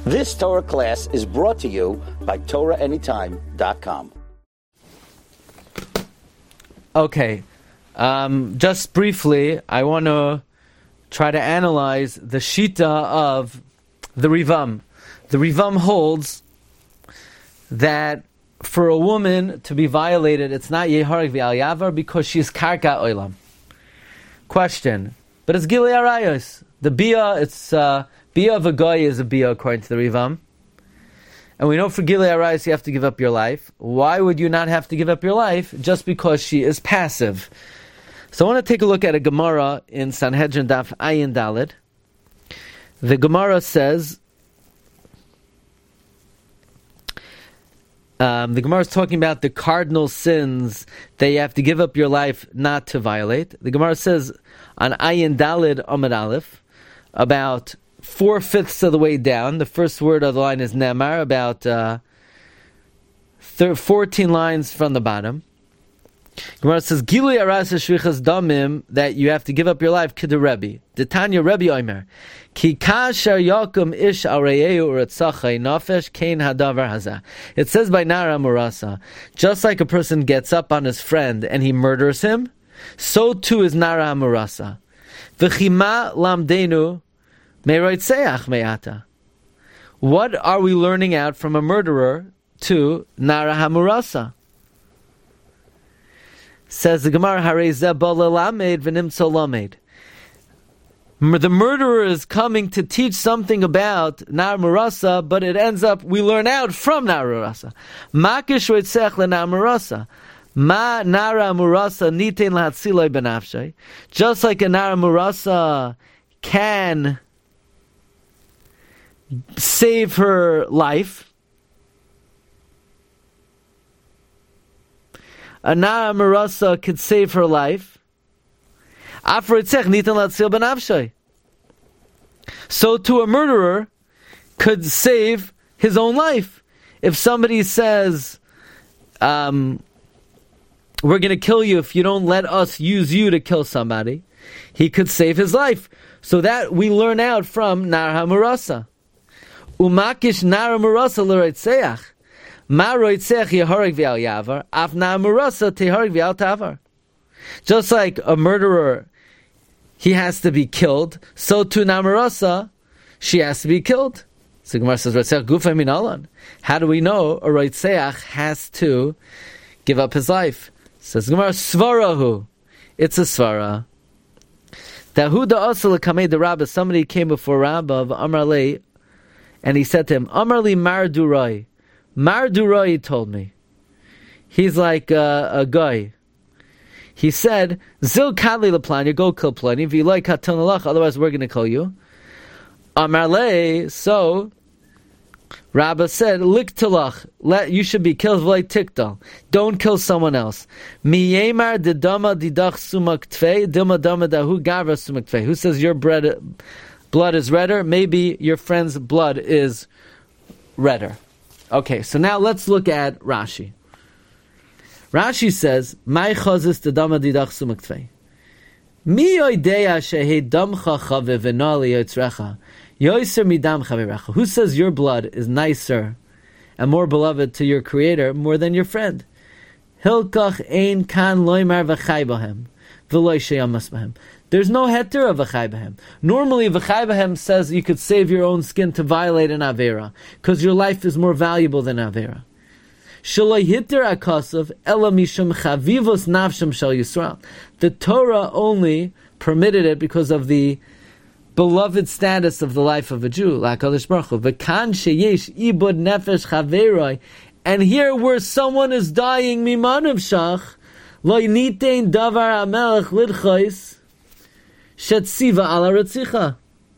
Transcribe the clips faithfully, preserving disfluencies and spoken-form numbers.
This Torah class is brought to you by Torah Anytime dot com. Okay, um, just briefly, I want to try to analyze the Shita of the Rivam. The Rivam holds that for a woman to be violated, it's not Yeharik V'al Yavar because she's Karka Olam. Question, but it's Gilei Arayos. The Bia, it's uh, Bia of a Goy is a Bia according to the Rivam. And we know for Gilei Arayos you have to give up your life. Why would you not have to give up your life just because she is passive? So I want to take a look at a Gemara in Sanhedrin Daf Ayin Daled. The Gemara says, um, the Gemara is talking about the cardinal sins that you have to give up your life not to violate. The Gemara says on Ayin Daled Amud Aleph, about four-fifths of the way down, the first word of the line is Nemar, about uh, thir- fourteen lines from the bottom. Gemara says, Gilui Aras Shvichas Damim, that you have to give up your life, Kid Rebbe. The Tanya Rebbe Omer, Ki Kasher Yakum Ish Arayeu Uratzachai Nafesh Kain Hadavar Hazah. It says by Nara Murasa, just like a person gets up on his friend and he murders him, so too is Nara Murasa. V'chima Lamdenu Meroitzeach Me'ata. What are we learning out from a murderer to Nara Hamurasa? Says the Gemara, Harezeh Balalamed V'nimtzo Lamed. The murderer is coming to teach something about Nar Murasa, but it ends up, we learn out from Nar Murasa. Makish Roitzech leNar Murasa. Ma Nara Murasa Nitein Lahatziloi Benafshay. Just like a Nara Murasa can save her life, a Nara Marasa could save her life. So too a murderer could save his own life. If somebody says, um, we're going to kill you if you don't let us use you to kill somebody, he could save his life. So that we learn out from Nara Marasa. Umakish Nara Marasa l'roitzeach. Ma roitzeach yeharig v'al yavar, af na marasa teharig v'al tavar. Just like a murderer, he has to be killed, so too na marasa, she has to be killed. So Gemara says, roitzeach gufay min alan. How do we know a roitzeach has to give up his life? Says Gemara, svarahu. It's a svara. Dahuda asal kamei de Rabba, somebody came before Rabba of Amar Le, and he said to him, Amar li mar durai. Mar durai told me. He's like uh, a guy. He said, Zil kadli leplanya, go kill Pliny. If you like haton alach, otherwise we're going to kill you. Amar le, so Rabba said, lik talach, let you should be killed v'lei tiktal. Don't kill someone else. Mi yemar didama didach sumak tfei, dima dama dahu gavra sumak tfei. Who says your bread, blood is redder? Maybe your friend's blood is redder. Okay, so now let's look at Rashi. Rashi says, "My chazis the dama didach sumak tvei. Mi yoidea shehe damcha chave v'nali yotzrecha yoiser midam chaverecha." Who says your blood is nicer and more beloved to your Creator more than your friend? Hilkach ein kan loymar v'chai b'hem v'loy sheyamas b'hem. There's no heter of v'chai b'hem. Normally, v'chai b'hem says you could save your own skin to violate an avera, because your life is more valuable than avera. Shaloi hitter akasav ela mishum chavivos nafsham shel Yisrael. The Torah only permitted it because of the beloved status of the life of a Jew, like HaKadosh Baruch Hu. V'kan sheyesh ibud nefesh chaveroi. And here, where someone is dying, mimanav shach lo nitein davar hamelech lidchos Shetziva ala Ratzicha.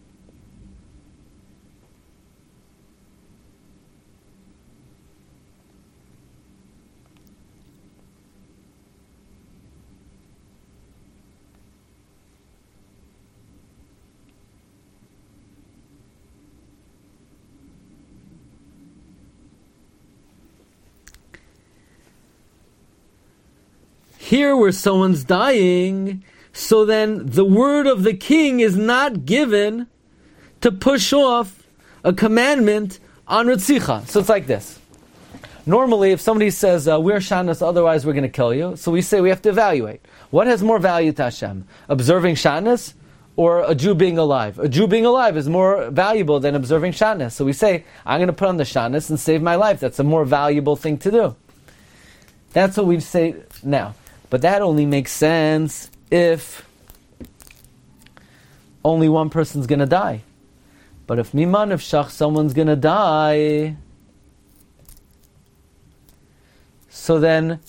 Here where someone's dying, so then the word of the king is not given to push off a commandment on Ritzicha. So it's like this. Normally, if somebody says, uh, we're Shanas, otherwise we're going to kill you, so we say we have to evaluate. What has more value to Hashem? Observing Shanas or a Jew being alive? A Jew being alive is more valuable than observing Shanas. So we say, I'm going to put on the Shanas and save my life. That's a more valuable thing to do. That's what we say now. But that only makes sense if only one person's going to die. But if Miman of Shach, someone's going to die, so then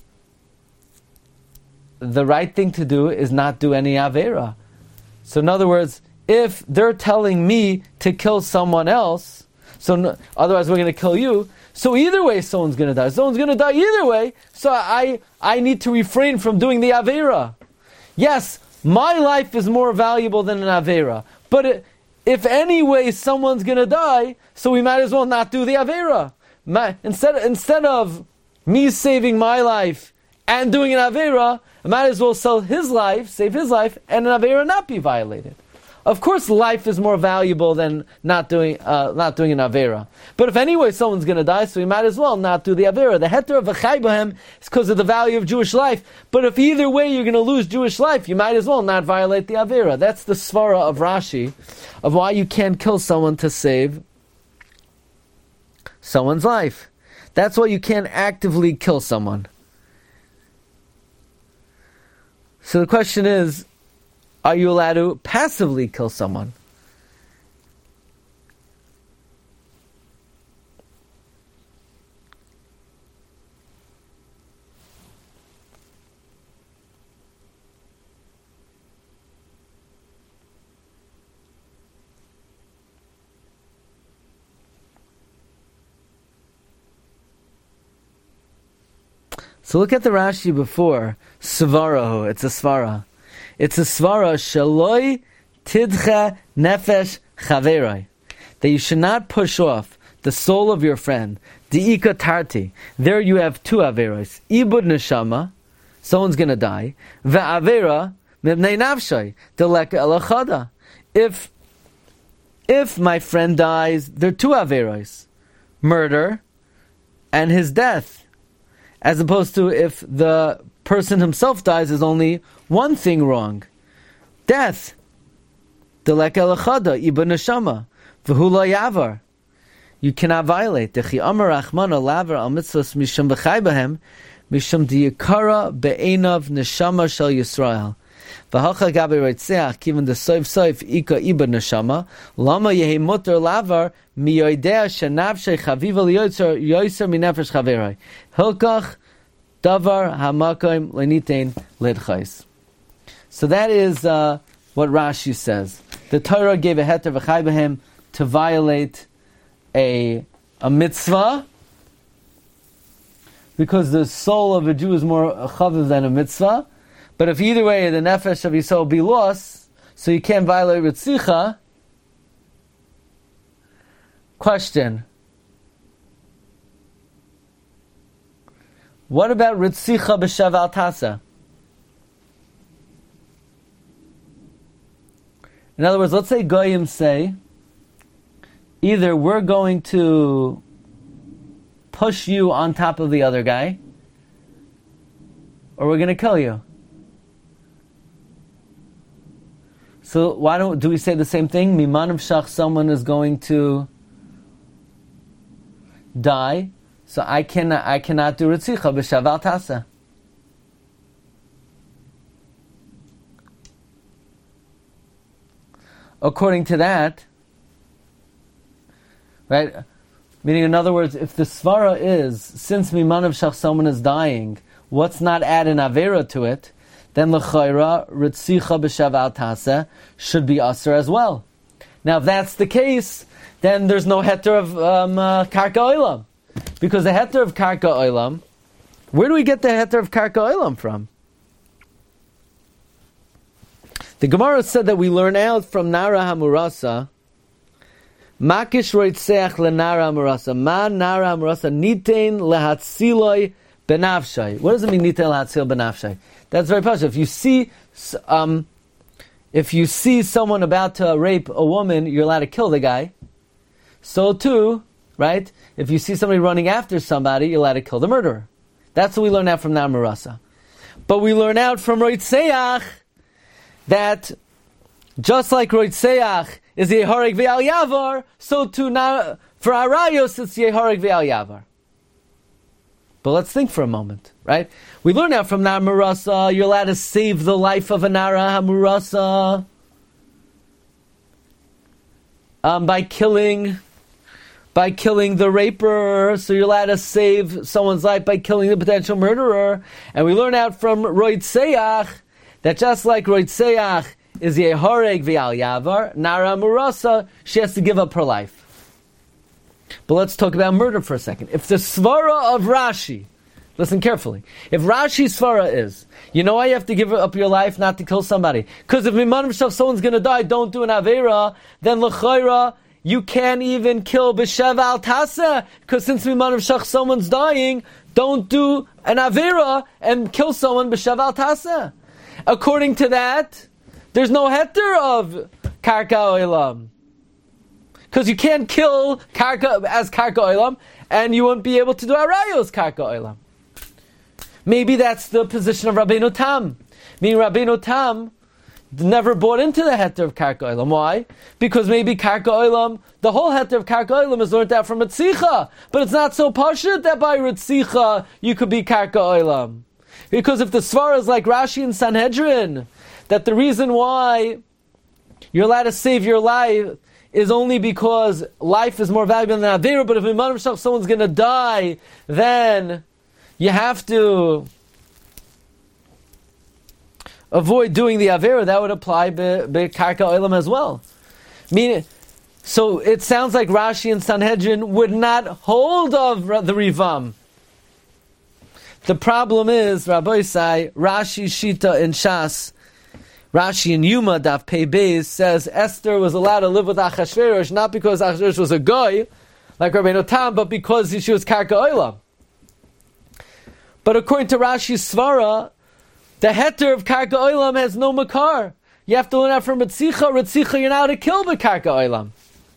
the right thing to do is not do any Avera. So in other words, if they're telling me to kill someone else, so no, otherwise we're going to kill you, so either way someone's going to die. Someone's going to die either way, so I, I need to refrain from doing the Avera. Yes, my life is more valuable than an Avera, but it, if anyway someone's going to die, so we might as well not do the Avera. My, instead, instead of me saving my life and doing an Avera, I might as well sell his life, save his life, and an Avera not be violated. Of course, life is more valuable than not doing uh, not doing an Avera. But if anyway someone's going to die, so we might as well not do the Avera. The heter of a Chai Bohem is because of the value of Jewish life. But if either way you're going to lose Jewish life, you might as well not violate the Avera. That's the svara of Rashi, of why you can't kill someone to save someone's life. That's why you can't actively kill someone. So the question is, are you allowed to passively kill someone? So look at the Rashi before. Svarahu, it's a svara. It's a svara, shaloi tidcha nefesh chaverai. That you should not push off the soul of your friend. Di'ika tarti. There you have two averos. Ibud neshama, someone's going to die. Ve'avera mibnei nafshay, deleka elachada. If, if my friend dies, there are two averos. Murder and his death. As opposed to if the person himself dies, is only one thing wrong. Death. Delek elachada, iba neshama. V'hu lo yavar. You cannot violate. Dechi amar rachmana lavar al mitzvos mishum v'chai bahem, mishum diyakara be'enav neshama shel Yisrael. V'hacha gabe reitzeach, kiven de soif soif ika iba neshama, lama yehi muter lavar miyoidea shenavshei chaviva liyoytzer yoyser minefesh chaverai. Hilkach davar hamakoim lenitein lidchais. So that is uh, what Rashi says. The Torah gave a heter v'chai b'hem to violate a a mitzvah, because the soul of a Jew is more chaviv than a mitzvah. But if either way the nefesh of Yisrael be lost, so you can't violate Ritzicha. Question: what about Ritzicha b'shaval tasa? In other words, let's say Goyim say, either we're going to push you on top of the other guy, or we're going to kill you. So why don't do we say the same thing? Miman of Shach, someone is going to die, so I cannot I cannot do Ritzicha b'shaval tasa. According to that, right? Meaning, in other words, if the svara is, since Miman of Shach, someone is dying, what's not add an avera to it, then l'chayra Ritzicha b'shaval tasa should be aser as well. Now, if that's the case, then there's no heter of um, uh, karka olam, because the heter of karka olam, where do we get the heter of karka olam from? The Gemara said that we learn out from Nara Hamurasa, Makish roitzeach leNara Hamurasa, Ma Nara Hamurasa nitain lehatziloi benafshay. What does it mean nitain lehatzil benafshay? That's very possible. If you see, um, if you see someone about to rape a woman, you're allowed to kill the guy. so too, right? If you see somebody running after somebody, you're allowed to kill the murderer. That's what we learn out from Nar Marasa. But we learn out from Roitzeach that just like Roitzeach is Yehareg Ve'al Yavar, so too now for Arayos it's Yehareg Ve'al Yavar. But let's think for a moment, right? We learn out from Nar Marasa, you're allowed to save the life of a Nara HaMurasa um, by killing, by killing the raper. So you're allowed to save someone's life by killing the potential murderer. And we learn out from Roitzeach that just like Roitzeach is Yehareg Ve'al Yavar, Nara HaMurasa, she has to give up her life. But let's talk about murder for a second. If the svara of Rashi, listen carefully, if Rashi's svara is, you know why you have to give up your life not to kill somebody? Because if Miman Mishach, someone's going to die, don't do an Avera, then L'chayra, you can't even kill B'Shev Al Tasa, because since Miman Mishach, someone's dying, don't do an Avera and kill someone B'Shev Al Tasa. According to that, there's no heter of Karka Olam. Because you can't kill karka as karka olam, and you won't be able to do arayos karka olam. Maybe that's the position of Rabbeinu Tam. Meaning Rabbeinu Tam never bought into the heter of karka olam. Why? Because maybe karka olam, the whole heter of karka olam is learned out from Ritzicha, but it's not so pashut that by Ritzicha you could be karka olam. Because if the svara is like Rashi and Sanhedrin, that the reason why you're allowed to save your life is only because life is more valuable than Avera, but if in Manam someone's going to die, then you have to avoid doing the Avera. That would apply be, be Karka Olam as well. Meaning, so it sounds like Rashi and Sanhedrin would not hold of the Rivam. The problem is, Rabbi Isai, Rashi, Shita, and Shas, Rashi in Yuma, Daf Pei Beis, says Esther was allowed to live with Achashverosh, not because Achashverosh was a goy, like Rabbeinu Tam, but because she was Karka Olam. But according to Rashi's Svara, the heter of Karka Olam has no makar. You have to learn out from Ritzicha. Ritzicha, you're now to kill the Karka Olam.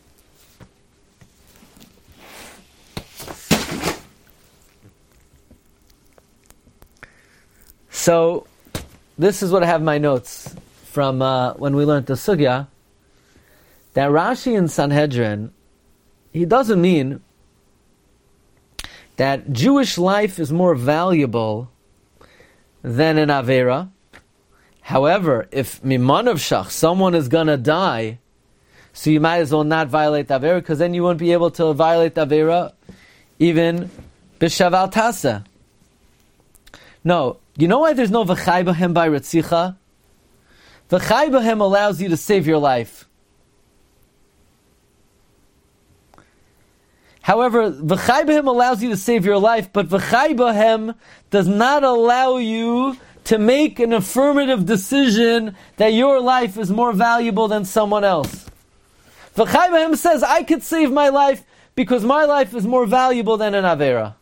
So, this is what I have in my notes from uh, when we learned the Sugya, that Rashi in Sanhedrin, he doesn't mean that Jewish life is more valuable than an Avera. However, if Miman of Shach, someone is going to die, so you might as well not violate the Avera, because then you won't be able to violate the Avera even B'Shav Al Tasa. No, you know why there's no V'chai B'hem by Ritzicha? V'chai B'hem allows you to save your life. However, V'chai B'hem allows you to save your life, but V'chai B'hem does not allow you to make an affirmative decision that your life is more valuable than someone else. V'chai B'hem says, I could save my life because my life is more valuable than an Avera.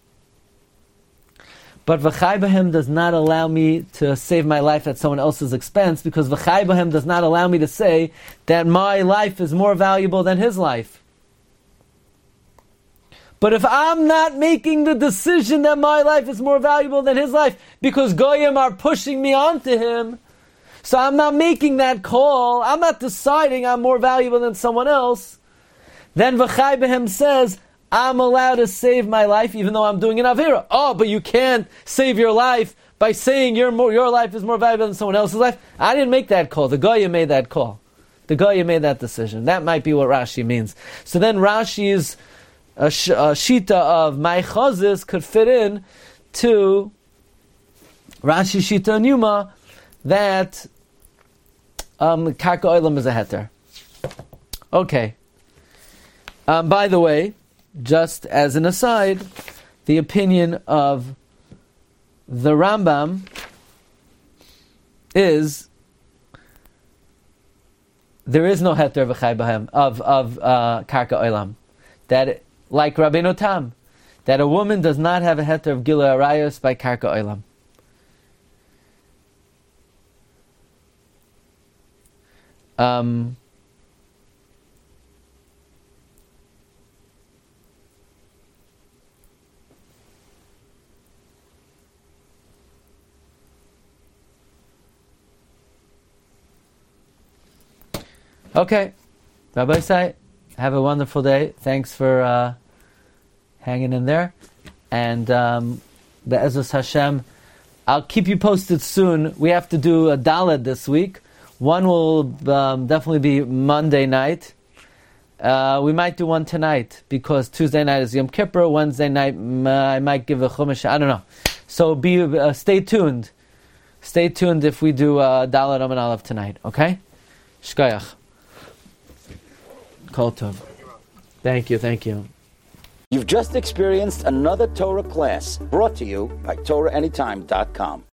But V'chai B'hem does not allow me to save my life at someone else's expense, because V'chai B'hem does not allow me to say that my life is more valuable than his life. But if I'm not making the decision that my life is more valuable than his life, because Goyim are pushing me onto him, so I'm not making that call, I'm not deciding I'm more valuable than someone else, then V'chai B'hem says, I'm allowed to save my life even though I'm doing an Avera. Oh, but you can't save your life by saying your more, your life is more valuable than someone else's life. I didn't make that call. The Goya made that call. The Goya made that decision. That might be what Rashi means. So then Rashi's uh, sh- uh, Shita of Maichazis could fit in to Rashi Shita and Yuma that um, Karka Olam is a heter. Okay. Um, by the way, just as an aside, the opinion of the Rambam is there is no heter v'chai b'hem of of uh, karka olam. That, like Rabbeinu Tam, that a woman does not have a heter of gilui arayos by karka olam. Um. Okay. Rabbi Say, have a wonderful day. Thanks for uh, hanging in there. And um, Be'ezus Hashem, I'll keep you posted soon. We have to do a Dalet this week. One will um, definitely be Monday night. Uh, we might do one tonight because Tuesday night is Yom Kippur. Wednesday night uh, I might give a Chumash. I don't know. So be uh, stay tuned. Stay tuned if we do uh, Dalet Amud Aleph tonight. Okay? Shkoyach. Kol Tov. Thank you. Thank you. You've just experienced another Torah class brought to you by Torah Anytime dot com.